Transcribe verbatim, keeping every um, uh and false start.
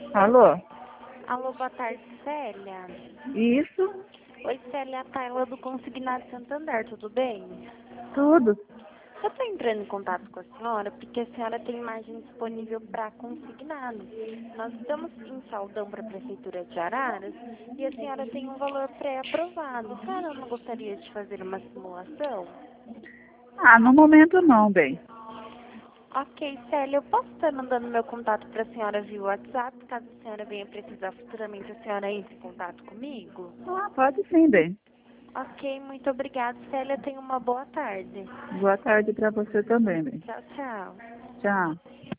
Alô? Alô, boa tarde, Célia. Isso? Oi, Célia, a Tayla do Consignado Santander, tudo bem? Tudo. Eu estou entrando em contato com a senhora porque a senhora tem margem disponível para consignado. Nós estamos em saldão para a Prefeitura de Araras e a senhora tem um valor pré-aprovado. A senhora não gostaria de fazer uma simulação? Ah, no momento não, bem. Ok, Célia, eu posso estar mandando meu contato para a senhora via WhatsApp, caso a senhora venha precisar futuramente, a senhora entre em contato comigo? Ah, pode sim, bem. Ok, muito obrigada, Célia. Tenha uma boa tarde. Boa tarde para você também, bem. Tchau, tchau. Tchau.